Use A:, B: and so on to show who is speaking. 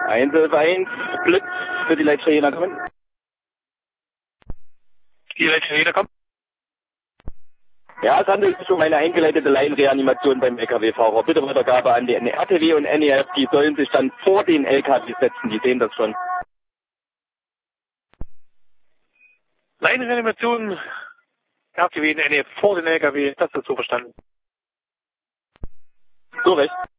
A: 111 Blitz für die Leitstelle kommen.
B: Die Leitstelle kommen.
A: Ja, es handelt sich um eine eingeleitete Laienreanimation beim LKW-Fahrer. Bitte Weitergabe an die RTW und NEF, die sollen sich dann vor den LKW setzen, die sehen das schon.
B: Laienreanimation, RTW und NEF vor den LKW, das ist so verstanden.
A: So recht.